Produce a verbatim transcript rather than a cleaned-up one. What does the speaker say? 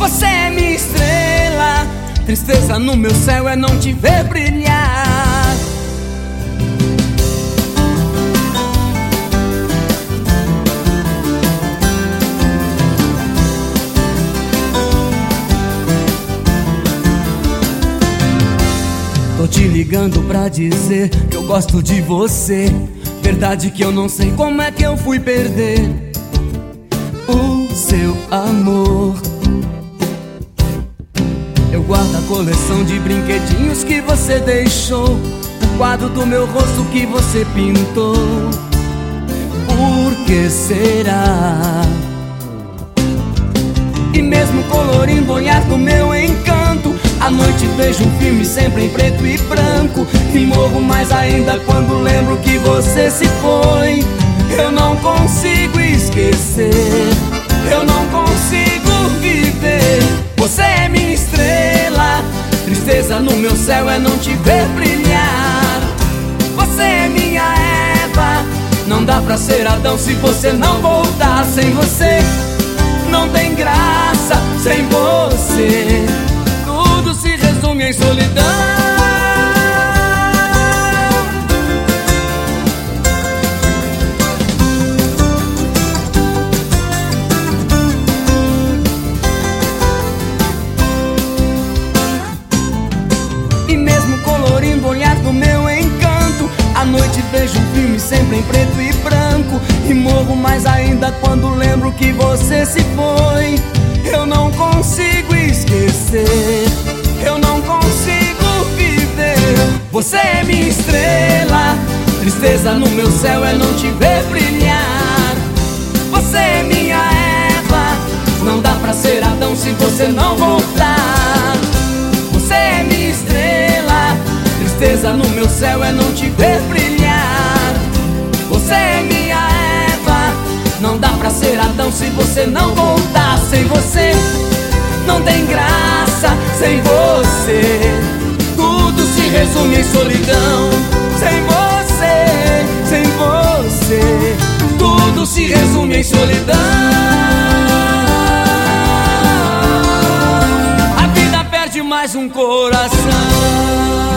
Você é minha estrela, tristeza no meu céu é não te ver brilhar. Tô te ligando pra dizer que eu gosto de você. Verdade que eu não sei como é que eu fui perder o seu amor. Eu guardo a coleção de brinquedinhos que você deixou, o quadro do meu rosto que você pintou. Por que será? E mesmo colorindo o olhar do meu encanto, à noite vejo um filme sempre em preto e branco, e morro mais ainda quando lembro que você se foi. Eu não consigo esquecer, eu não consigo viver. Você é minha estrela, tristeza no meu céu é não te ver brilhar. Você é minha Eva, não dá pra ser Adão se você não voltar. Sem você não tem graça, sem você tudo se resume em solidão. E mesmo colorindo o olhar do meu encanto, à noite vejo um filme sempre em preto e branco, e morro mais ainda quando lembro que você se foi. Eu não consigo esquecer, eu não consigo viver. Você é minha estrela, tristeza no meu céu é não te ver brilhar. Você é minha Eva, não dá pra ser Adão se você não voltar. Você é minha estrela, tristeza no meu céu é não te ver brilhar. Você é minha Eva, não dá pra ser Adão se você não voltar. Sem você não tem graça, sem você tudo se resume em solidão. Sem você, sem você tudo se resume em solidão. A vida perde mais um coração.